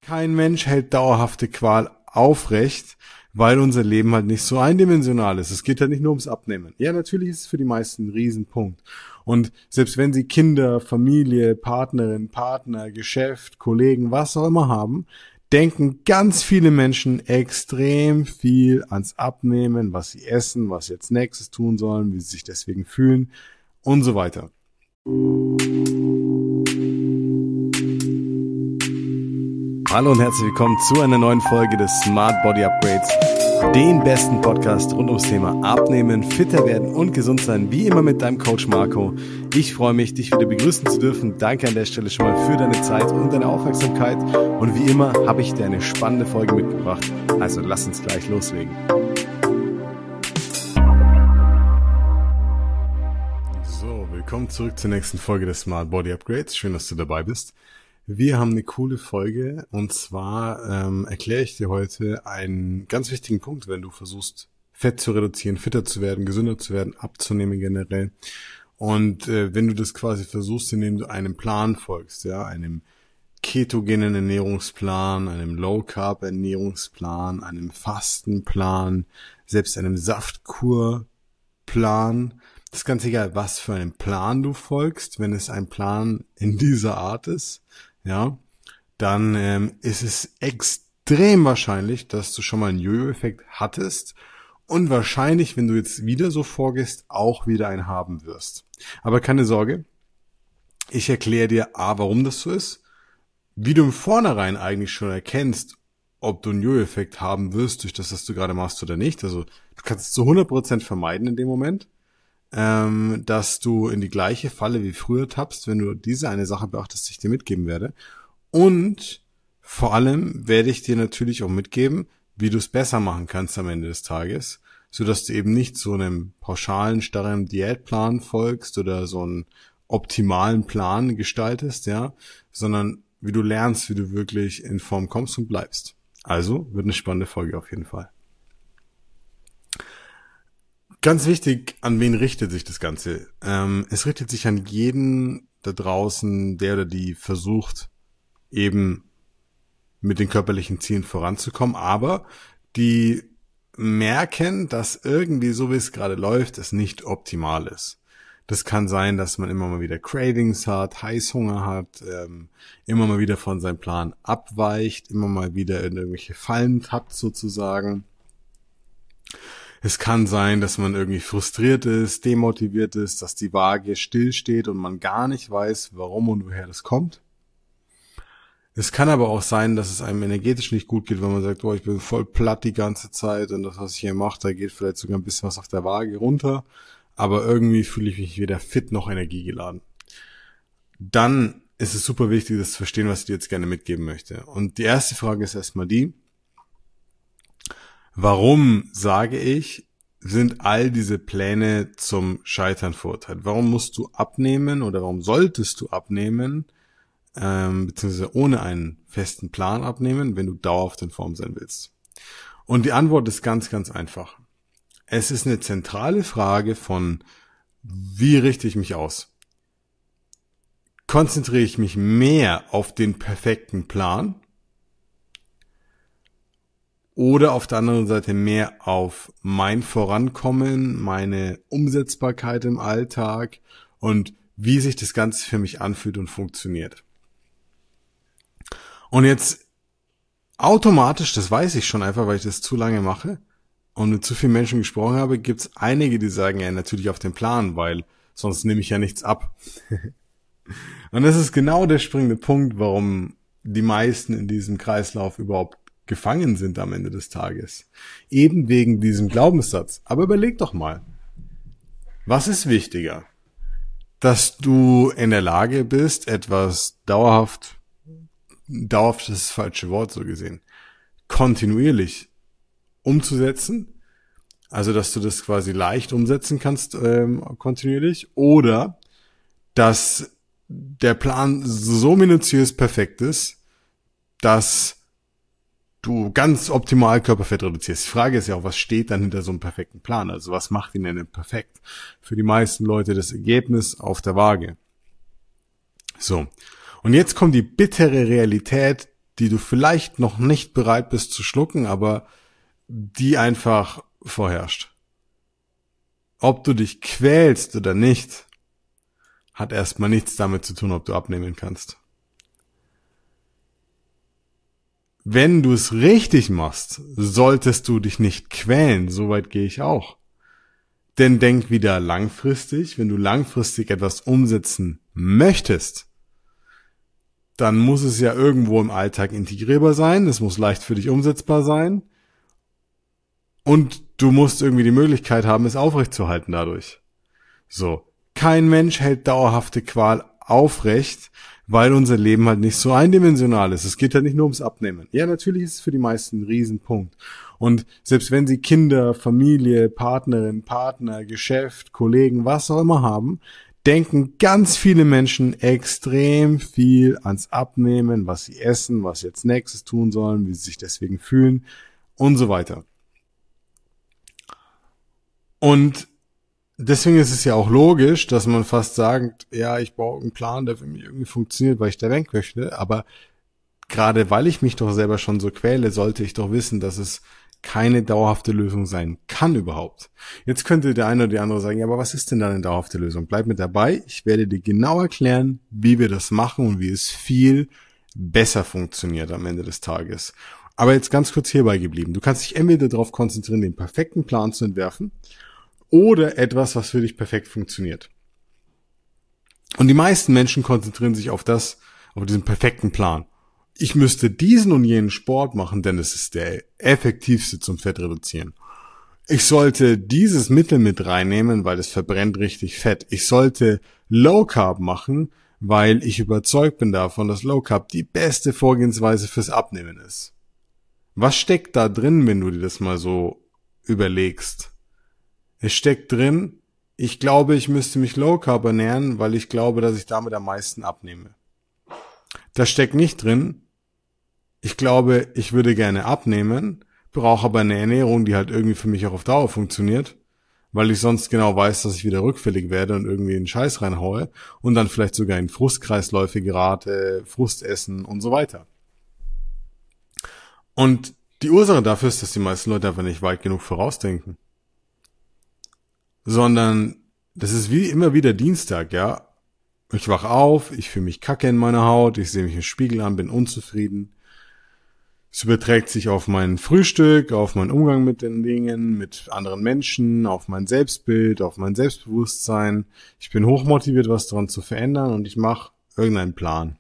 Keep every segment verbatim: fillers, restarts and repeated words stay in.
Kein Mensch hält dauerhafte Qual aufrecht, weil unser Leben halt nicht so eindimensional ist. Es geht halt nicht nur ums Abnehmen. Ja, natürlich ist es für die meisten ein Riesenpunkt. Und selbst wenn sie Kinder, Familie, Partnerin, Partner, Geschäft, Kollegen, was auch immer haben, denken ganz viele Menschen extrem viel ans Abnehmen, was sie essen, was sie jetzt nächstes tun sollen, wie sie sich deswegen fühlen und so weiter. Hallo und herzlich willkommen zu einer neuen Folge des Smart Body Upgrades, den besten Podcast rund ums Thema Abnehmen, fitter werden und gesund sein, wie immer mit deinem Coach Marco. Ich freue mich, dich wieder begrüßen zu dürfen. Danke an der Stelle schon mal für deine Zeit und deine Aufmerksamkeit. Und wie immer habe ich dir eine spannende Folge mitgebracht. Also lass uns gleich loslegen. So, willkommen zurück zur nächsten Folge des Smart Body Upgrades. Schön, dass du dabei bist. Wir haben eine coole Folge und zwar ähm, erkläre ich dir heute einen ganz wichtigen Punkt, wenn du versuchst, Fett zu reduzieren, fitter zu werden, gesünder zu werden, abzunehmen generell. Und äh, wenn du das quasi versuchst, indem du einem Plan folgst, ja, einem ketogenen Ernährungsplan, einem Low-Carb-Ernährungsplan, einem Fastenplan, selbst einem Saftkurplan, das ist ganz egal, was für einen Plan du folgst, wenn es ein Plan in dieser Art ist, ja, dann ähm, ist es extrem wahrscheinlich, dass du schon mal einen Jojo-Effekt hattest und wahrscheinlich, wenn du jetzt wieder so vorgehst, auch wieder einen haben wirst. Aber keine Sorge, ich erkläre dir A, warum das so ist, wie du im Vornherein eigentlich schon erkennst, ob du einen Jojo-Effekt haben wirst, durch das, was du gerade machst oder nicht. Also du kannst es zu hundert Prozent vermeiden in dem Moment, ähm, dass du in die gleiche Falle wie früher tappst, wenn du diese eine Sache beachtest, die ich dir mitgeben werde. Und vor allem werde ich dir natürlich auch mitgeben, wie du es besser machen kannst am Ende des Tages, sodass du eben nicht so einem pauschalen, starren Diätplan folgst oder so einen optimalen Plan gestaltest, ja, sondern wie du lernst, wie du wirklich in Form kommst und bleibst. Also wird eine spannende Folge auf jeden Fall. Ganz wichtig, an wen richtet sich das Ganze? Ähm, es richtet sich an jeden da draußen, der oder die versucht, eben mit den körperlichen Zielen voranzukommen, aber die merken, dass irgendwie, so wie es gerade läuft, es nicht optimal ist. Das kann sein, dass man immer mal wieder Cravings hat, Heißhunger hat, ähm, immer mal wieder von seinem Plan abweicht, immer mal wieder in irgendwelche Fallen tappt sozusagen. Es kann sein, dass man irgendwie frustriert ist, demotiviert ist, dass die Waage stillsteht und man gar nicht weiß, warum und woher das kommt. Es kann aber auch sein, dass es einem energetisch nicht gut geht, wenn man sagt, oh, ich bin voll platt die ganze Zeit und das, was ich hier mache, da geht vielleicht sogar ein bisschen was auf der Waage runter, aber irgendwie fühle ich mich weder fit noch energiegeladen. Dann ist es super wichtig, das zu verstehen, was ich dir jetzt gerne mitgeben möchte. Und die erste Frage ist erstmal die: Warum, sage ich, sind all diese Pläne zum Scheitern verurteilt? Warum musst du abnehmen oder warum solltest du abnehmen, ähm, beziehungsweise ohne einen festen Plan abnehmen, wenn du dauerhaft in Form sein willst? Und die Antwort ist ganz, ganz einfach. Es ist eine zentrale Frage von, wie richte ich mich aus? Konzentriere ich mich mehr auf den perfekten Plan? Oder auf der anderen Seite mehr auf mein Vorankommen, meine Umsetzbarkeit im Alltag und wie sich das Ganze für mich anfühlt und funktioniert. Und jetzt automatisch, das weiß ich schon einfach, weil ich das zu lange mache und mit zu vielen Menschen gesprochen habe, gibt es einige, die sagen, ja, natürlich auf den Plan, weil sonst nehme ich ja nichts ab. Und das ist genau der springende Punkt, warum die meisten in diesem Kreislauf überhaupt gefangen sind am Ende des Tages. Eben wegen diesem Glaubenssatz. Aber überleg doch mal, was ist wichtiger? Dass du in der Lage bist, etwas dauerhaft, dauerhaft ist das falsche Wort so gesehen, kontinuierlich umzusetzen, also dass du das quasi leicht umsetzen kannst, ähm, kontinuierlich, oder dass der Plan so minutiös perfekt ist, dass du ganz optimal Körperfett reduzierst. Die Frage ist ja auch, was steht dann hinter so einem perfekten Plan? Also was macht ihn denn perfekt? Für die meisten Leute das Ergebnis auf der Waage. So. Und jetzt kommt die bittere Realität, die du vielleicht noch nicht bereit bist zu schlucken, aber die einfach vorherrscht. Ob du dich quälst oder nicht, hat erstmal nichts damit zu tun, ob du abnehmen kannst. Wenn du es richtig machst, solltest du dich nicht quälen, soweit gehe ich auch. Denn denk wieder langfristig, wenn du langfristig etwas umsetzen möchtest, dann muss es ja irgendwo im Alltag integrierbar sein, es muss leicht für dich umsetzbar sein und du musst irgendwie die Möglichkeit haben, es aufrechtzuerhalten dadurch. So, kein Mensch hält dauerhafte Qual aufrecht, weil unser Leben halt nicht so eindimensional ist. Es geht halt nicht nur ums Abnehmen. Ja, natürlich ist es für die meisten ein Riesenpunkt. Und selbst wenn sie Kinder, Familie, Partnerin, Partner, Geschäft, Kollegen, was auch immer haben, denken ganz viele Menschen extrem viel ans Abnehmen, was sie essen, was sie jetzt nächstes tun sollen, wie sie sich deswegen fühlen und so weiter. Und deswegen ist es ja auch logisch, dass man fast sagt, ja, ich brauche einen Plan, der für mich irgendwie funktioniert, weil ich da weg möchte. Aber gerade weil ich mich doch selber schon so quäle, sollte ich doch wissen, dass es keine dauerhafte Lösung sein kann überhaupt. Jetzt könnte der eine oder die andere sagen, ja, aber was ist denn dann eine dauerhafte Lösung? Bleib mit dabei. Ich werde dir genau erklären, wie wir das machen und wie es viel besser funktioniert am Ende des Tages. Aber jetzt ganz kurz hierbei geblieben. Du kannst dich entweder darauf konzentrieren, den perfekten Plan zu entwerfen, oder etwas, was für dich perfekt funktioniert. Und die meisten Menschen konzentrieren sich auf das, auf diesen perfekten Plan. Ich müsste diesen und jenen Sport machen, denn es ist der effektivste zum Fett reduzieren. Ich sollte dieses Mittel mit reinnehmen, weil es verbrennt richtig Fett. Ich sollte Low Carb machen, weil ich überzeugt bin davon, dass Low Carb die beste Vorgehensweise fürs Abnehmen ist. Was steckt da drin, wenn du dir das mal so überlegst? Es steckt drin, ich glaube, ich müsste mich Low Carb ernähren, weil ich glaube, dass ich damit am meisten abnehme. Da steckt nicht drin, ich glaube, ich würde gerne abnehmen, brauche aber eine Ernährung, die halt irgendwie für mich auch auf Dauer funktioniert, weil ich sonst genau weiß, dass ich wieder rückfällig werde und irgendwie einen Scheiß reinhaue und dann vielleicht sogar in Frustkreisläufe gerate, Frustessen und so weiter. Und die Ursache dafür ist, dass die meisten Leute einfach nicht weit genug vorausdenken. Sondern das ist wie immer wieder Dienstag, ja. Ich wach auf, ich fühle mich kacke in meiner Haut, ich sehe mich im Spiegel an, bin unzufrieden. Es überträgt sich auf mein Frühstück, auf meinen Umgang mit den Dingen, mit anderen Menschen, auf mein Selbstbild, auf mein Selbstbewusstsein. Ich bin hochmotiviert, was daran zu verändern und ich mache irgendeinen Plan.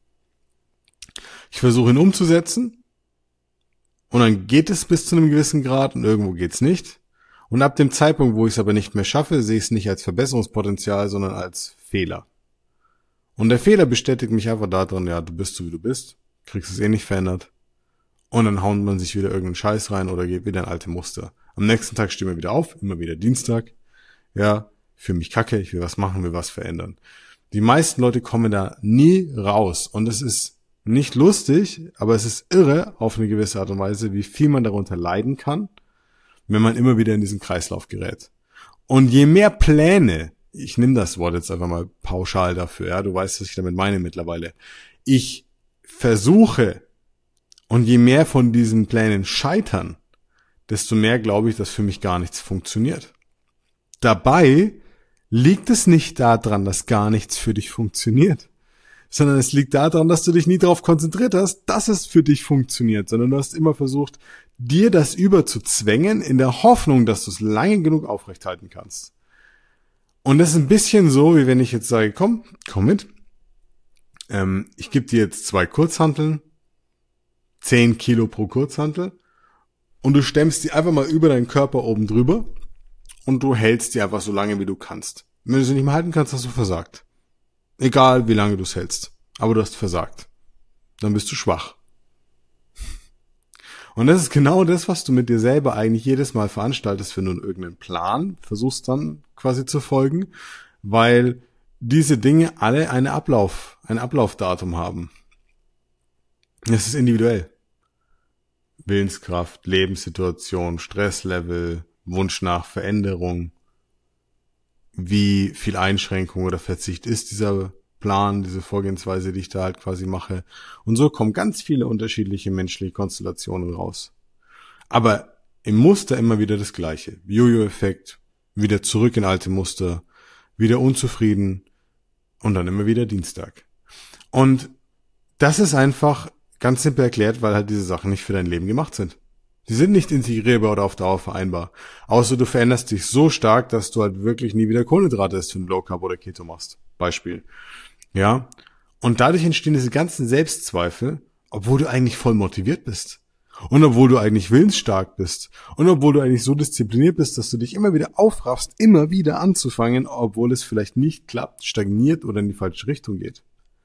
Ich versuche ihn umzusetzen und dann geht es bis zu einem gewissen Grad und irgendwo geht's nicht. Und ab dem Zeitpunkt, wo ich es aber nicht mehr schaffe, sehe ich es nicht als Verbesserungspotenzial, sondern als Fehler. Und der Fehler bestätigt mich einfach darin, ja, du bist so wie du bist, kriegst es eh nicht verändert. Und dann haut man sich wieder irgendeinen Scheiß rein oder geht wieder in alte Muster. Am nächsten Tag stehen wir wieder auf, immer wieder Dienstag. Ja, für mich kacke, ich will was machen, will was verändern. Die meisten Leute kommen da nie raus. Und es ist nicht lustig, aber es ist irre auf eine gewisse Art und Weise, wie viel man darunter leiden kann, wenn man immer wieder in diesen Kreislauf gerät. Und je mehr Pläne, ich nehme das Wort jetzt einfach mal pauschal dafür, ja, du weißt, was ich damit meine mittlerweile, ich versuche, und je mehr von diesen Plänen scheitern, desto mehr glaube ich, dass für mich gar nichts funktioniert. Dabei liegt es nicht daran, dass gar nichts für dich funktioniert, sondern es liegt daran, dass du dich nie darauf konzentriert hast, dass es für dich funktioniert, sondern du hast immer versucht, dir das überzuzwängen, in der Hoffnung, dass du es lange genug aufrechthalten kannst. Und das ist ein bisschen so, wie wenn ich jetzt sage, komm, komm mit, ähm, ich gebe dir jetzt zwei Kurzhanteln, zehn Kilo pro Kurzhantel, und du stemmst die einfach mal über deinen Körper oben drüber und du hältst die einfach so lange, wie du kannst. Wenn du sie nicht mehr halten kannst, hast du versagt. Egal, wie lange du es hältst. Aber du hast versagt. Dann bist du schwach. Und das ist genau das, was du mit dir selber eigentlich jedes Mal veranstaltest, wenn du irgendeinen Plan versuchst dann quasi zu folgen, weil diese Dinge alle eine Ablauf, ein Ablaufdatum haben. Es ist individuell. Willenskraft, Lebenssituation, Stresslevel, Wunsch nach Veränderung. Wie viel Einschränkung oder Verzicht ist dieser Plan, diese Vorgehensweise, die ich da halt quasi mache. Und so kommen ganz viele unterschiedliche menschliche Konstellationen raus. Aber im Muster immer wieder das Gleiche. Jojo-Effekt, wieder zurück in alte Muster, wieder unzufrieden und dann immer wieder Dienstag. Und das ist einfach ganz simpel erklärt, weil halt diese Sachen nicht für dein Leben gemacht sind. Die sind nicht integrierbar oder auf Dauer vereinbar. Außer du veränderst dich so stark, dass du halt wirklich nie wieder Kohlenhydrate isst, wenn du Low Carb oder Keto machst. Beispiel. Ja. Und dadurch entstehen diese ganzen Selbstzweifel, obwohl du eigentlich voll motiviert bist. Und obwohl du eigentlich willensstark bist. Und obwohl du eigentlich so diszipliniert bist, dass du dich immer wieder aufraffst, immer wieder anzufangen, obwohl es vielleicht nicht klappt, stagniert oder in die falsche Richtung geht.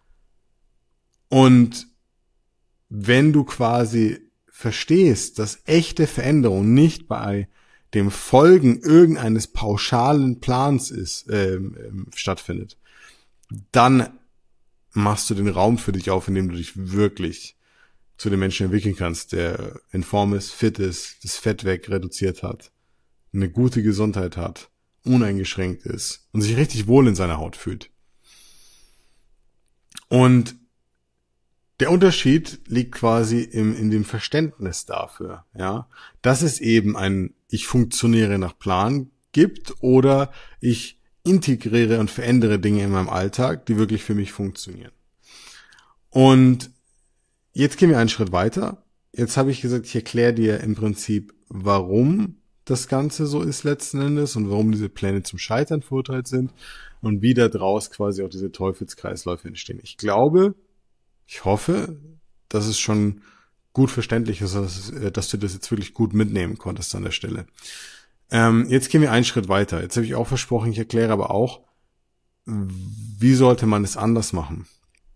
Und wenn du quasi verstehst, dass echte Veränderung nicht bei dem Folgen irgendeines pauschalen Plans ist, äh, äh, stattfindet, dann machst du den Raum für dich auf, in dem du dich wirklich zu dem Menschen entwickeln kannst, der in Form ist, fit ist, das Fett weg reduziert hat, eine gute Gesundheit hat, uneingeschränkt ist und sich richtig wohl in seiner Haut fühlt. Und der Unterschied liegt quasi im, in dem Verständnis dafür, ja, dass es eben ein ich funktioniere nach Plan gibt oder ich integriere und verändere Dinge in meinem Alltag, die wirklich für mich funktionieren. Und jetzt gehen wir einen Schritt weiter. Jetzt habe ich gesagt, ich erkläre dir im Prinzip, warum das Ganze so ist letzten Endes und warum diese Pläne zum Scheitern verurteilt sind und wie da draus quasi auch diese Teufelskreisläufe entstehen. Ich glaube, ich hoffe, dass es schon gut verständlich ist, dass, dass du das jetzt wirklich gut mitnehmen konntest an der Stelle. Ähm, jetzt gehen wir einen Schritt weiter. Jetzt habe ich auch versprochen, ich erkläre aber auch, wie sollte man es anders machen?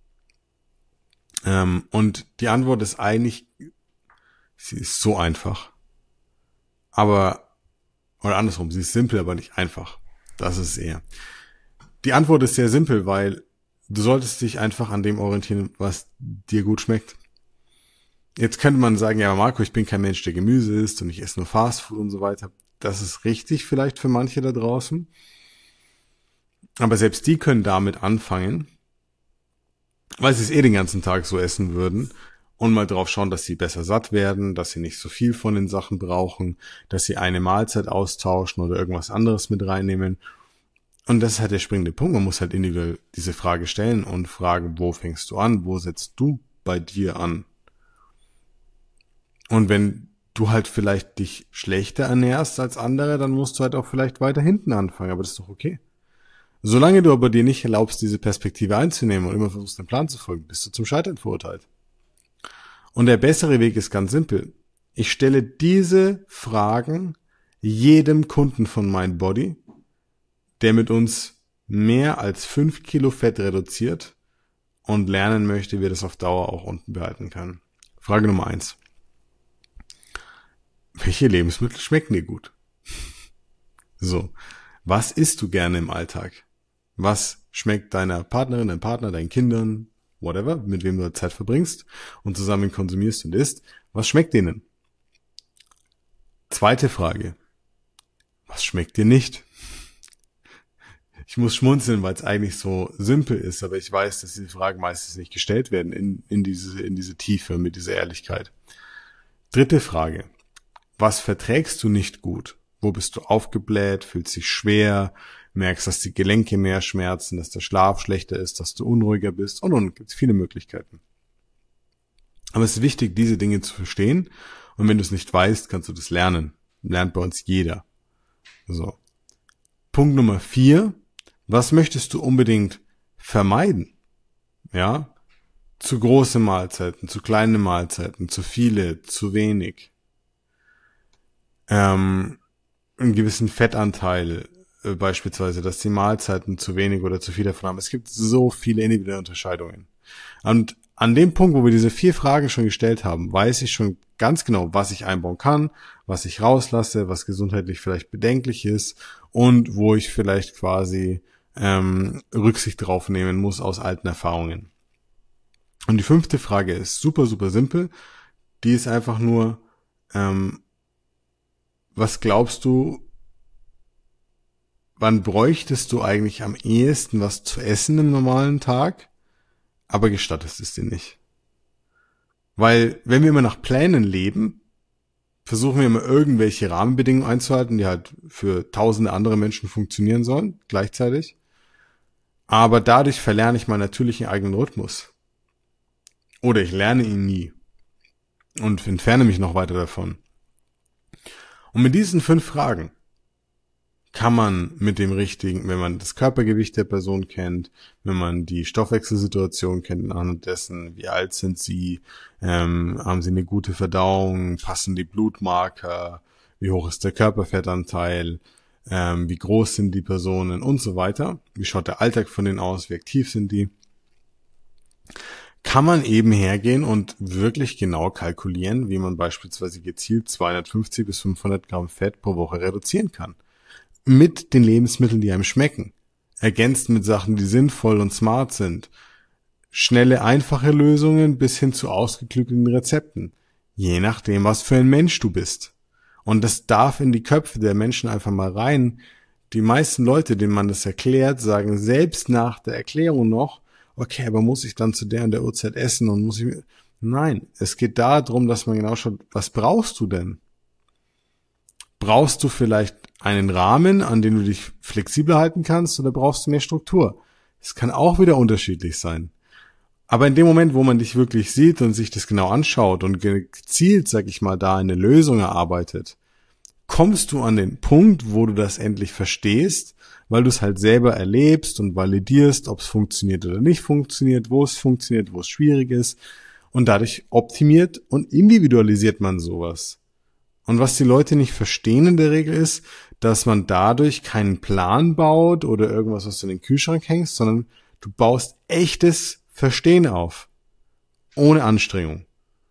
Ähm, und die Antwort ist eigentlich, sie ist so einfach. Aber, oder andersrum, sie ist simpel, aber nicht einfach. Das ist es eher. Die Antwort ist sehr simpel, weil du solltest dich einfach an dem orientieren, was dir gut schmeckt. Jetzt könnte man sagen, ja, Marco, ich bin kein Mensch, der Gemüse isst und ich esse nur Fastfood und so weiter. Das ist richtig vielleicht für manche da draußen. Aber selbst die können damit anfangen, weil sie es eh den ganzen Tag so essen würden und mal drauf schauen, dass sie besser satt werden, dass sie nicht so viel von den Sachen brauchen, dass sie eine Mahlzeit austauschen oder irgendwas anderes mit reinnehmen. Und das ist halt der springende Punkt. Man muss halt individuell diese Frage stellen und fragen, wo fängst du an? Wo setzt du bei dir an? Und wenn du halt vielleicht dich schlechter ernährst als andere, dann musst du halt auch vielleicht weiter hinten anfangen. Aber das ist doch okay. Solange du aber dir nicht erlaubst, diese Perspektive einzunehmen und immer versuchst, dem Plan zu folgen, bist du zum Scheitern verurteilt. Und der bessere Weg ist ganz simpel. Ich stelle diese Fragen jedem Kunden von MindBody, der mit uns mehr als fünf Kilo Fett reduziert und lernen möchte, wie er das auf Dauer auch unten behalten kann. Frage Nummer eins. Welche Lebensmittel schmecken dir gut? So, was isst du gerne im Alltag? Was schmeckt deiner Partnerin, deinem Partner, deinen Kindern, whatever, mit wem du Zeit verbringst und zusammen konsumierst und isst? Was schmeckt denen? Zweite Frage. Was schmeckt dir nicht? Ich muss schmunzeln, weil es eigentlich so simpel ist, aber ich weiß, dass diese Fragen meistens nicht gestellt werden in, in diese, in diese Tiefe, mit dieser Ehrlichkeit. Dritte Frage. Was verträgst du nicht gut? Wo bist du aufgebläht, fühlst dich schwer, merkst, dass die Gelenke mehr schmerzen, dass der Schlaf schlechter ist, dass du unruhiger bist und und gibt es viele Möglichkeiten. Aber es ist wichtig, diese Dinge zu verstehen und wenn du es nicht weißt, kannst du das lernen. Lernt bei uns jeder. So. Punkt Nummer vier. Was möchtest du unbedingt vermeiden? Ja? Zu große Mahlzeiten, zu kleine Mahlzeiten, zu viele, zu wenig. Ähm, einen gewissen Fettanteil, äh, beispielsweise, dass die Mahlzeiten zu wenig oder zu viel davon haben. Es gibt so viele individuelle Unterscheidungen. Und an dem Punkt, wo wir diese vier Fragen schon gestellt haben, weiß ich schon ganz genau, was ich einbauen kann, was ich rauslasse, was gesundheitlich vielleicht bedenklich ist und wo ich vielleicht quasi ähm, Rücksicht drauf nehmen muss aus alten Erfahrungen. Und die fünfte Frage ist super, super simpel. Die ist einfach nur, ähm, was glaubst du, wann bräuchtest du eigentlich am ehesten was zu essen im normalen Tag, aber gestattest es dir nicht. Weil, wenn wir immer nach Plänen leben, versuchen wir immer irgendwelche Rahmenbedingungen einzuhalten, die halt für tausende andere Menschen funktionieren sollen, gleichzeitig. Aber dadurch verlerne ich meinen natürlichen eigenen Rhythmus. Oder ich lerne ihn nie. Und entferne mich noch weiter davon. Und mit diesen fünf Fragen kann man mit dem richtigen, wenn man das Körpergewicht der Person kennt, wenn man die Stoffwechselsituation kennt, anhand dessen, wie alt sind sie, ähm, haben sie eine gute Verdauung, passen die Blutmarker, wie hoch ist der Körperfettanteil, ähm, wie groß sind die Personen und so weiter, wie schaut der Alltag von denen aus, wie aktiv sind die, kann man eben hergehen und wirklich genau kalkulieren, wie man beispielsweise gezielt zweihundertfünfzig bis fünfhundert Gramm Fett pro Woche reduzieren kann. Mit den Lebensmitteln, die einem schmecken. Ergänzt mit Sachen, die sinnvoll und smart sind. Schnelle, einfache Lösungen bis hin zu ausgeklügelten Rezepten. Je nachdem, was für ein Mensch du bist. Und das darf in die Köpfe der Menschen einfach mal rein. Die meisten Leute, denen man das erklärt, sagen selbst nach der Erklärung noch, okay, aber muss ich dann zu der und der Uhrzeit essen und muss ich... Nein, es geht darum, dass man genau schaut, was brauchst du denn? Brauchst du vielleicht einen Rahmen, an dem du dich flexibler halten kannst, oder brauchst du mehr Struktur? Es kann auch wieder unterschiedlich sein. Aber in dem Moment, wo man dich wirklich sieht und sich das genau anschaut und gezielt, sag ich mal, da eine Lösung erarbeitet, kommst du an den Punkt, wo du das endlich verstehst, weil du es halt selber erlebst und validierst, ob es funktioniert oder nicht funktioniert, wo es funktioniert, wo es schwierig ist. Und dadurch optimiert und individualisiert man sowas. Und was die Leute nicht verstehen in der Regel ist, dass man dadurch keinen Plan baut oder irgendwas, was du in den Kühlschrank hängst, sondern du baust echtes Verstehen auf. Ohne Anstrengung.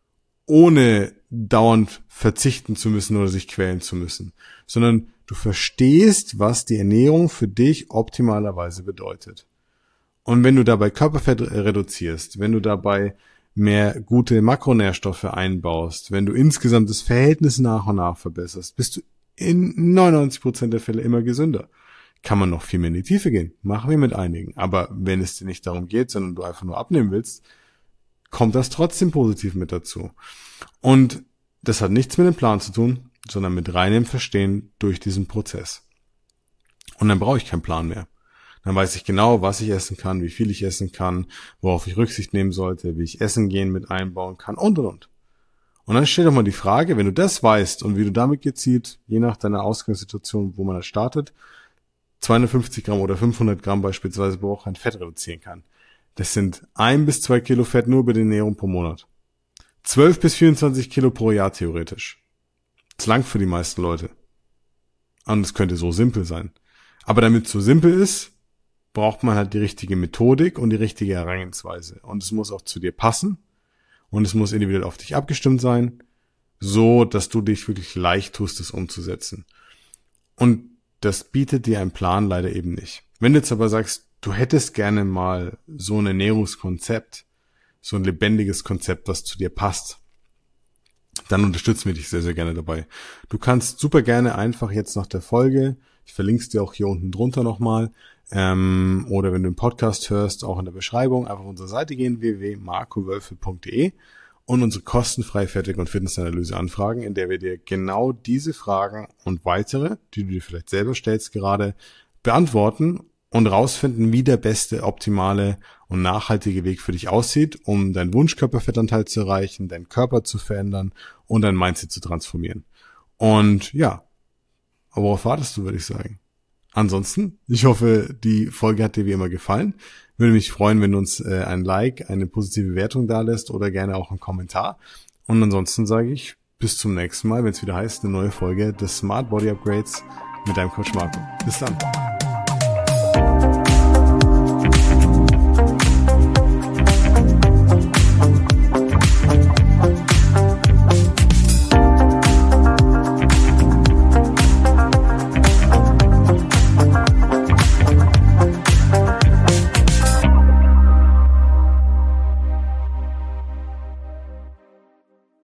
Ohne dauernd verzichten zu müssen oder sich quälen zu müssen. Sondern du verstehst, was die Ernährung für dich optimalerweise bedeutet. Und wenn du dabei Körperfett reduzierst, wenn du dabei mehr gute Makronährstoffe einbaust, wenn du insgesamt das Verhältnis nach und nach verbesserst, bist du in neunundneunzig Prozent der Fälle immer gesünder. Kann man noch viel mehr in die Tiefe gehen, machen wir mit einigen. Aber wenn es dir nicht darum geht, sondern du einfach nur abnehmen willst, kommt das trotzdem positiv mit dazu. Und das hat nichts mit dem Plan zu tun, sondern mit reinem Verstehen durch diesen Prozess. Und dann brauche ich keinen Plan mehr. Dann weiß ich genau, was ich essen kann, wie viel ich essen kann, worauf ich Rücksicht nehmen sollte, wie ich Essen gehen mit einbauen kann und und und. Und dann stell doch mal die Frage, wenn du das weißt und wie du damit gezielt, je nach deiner Ausgangssituation, wo man das startet, zweihundertfünfzig Gramm oder fünfhundert Gramm beispielsweise pro Woche an Fett reduzieren kann. Das sind ein bis zwei Kilo Fett nur über die Ernährung pro Monat. zwölf bis vierundzwanzig Kilo pro Jahr theoretisch. Das ist lang für die meisten Leute. Und es könnte so simpel sein. Aber damit es so simpel ist, braucht man halt die richtige Methodik und die richtige Herangehensweise. Und es muss auch zu dir passen. Und es muss individuell auf dich abgestimmt sein, so dass du dich wirklich leicht tust, das umzusetzen. Und das bietet dir ein Plan leider eben nicht. Wenn du jetzt aber sagst, du hättest gerne mal so ein Ernährungskonzept, so ein lebendiges Konzept, was zu dir passt, dann unterstützen wir dich sehr, sehr gerne dabei. Du kannst super gerne einfach jetzt nach der Folge, ich verlinke es dir auch hier unten drunter nochmal, ähm, oder wenn du einen Podcast hörst, auch in der Beschreibung, einfach auf unsere Seite gehen, w w w punkt marco wölfe punkt d e und unsere kostenfreie Fertig- und Fitnessanalyse anfragen, in der wir dir genau diese Fragen und weitere, die du dir vielleicht selber stellst gerade, beantworten und rausfinden, wie der beste, optimale und nachhaltige Weg für dich aussieht, um deinen Wunschkörperfettanteil zu erreichen, deinen Körper zu verändern und dein Mindset zu transformieren. Und ja, worauf wartest du, würde ich sagen. Ansonsten, ich hoffe, die Folge hat dir wie immer gefallen. Würde mich freuen, wenn du uns äh, ein Like, eine positive Wertung dalässt oder gerne auch einen Kommentar. Und ansonsten sage ich bis zum nächsten Mal, wenn es wieder heißt, eine neue Folge des Smart Body Upgrades mit deinem Coach Marco. Bis dann.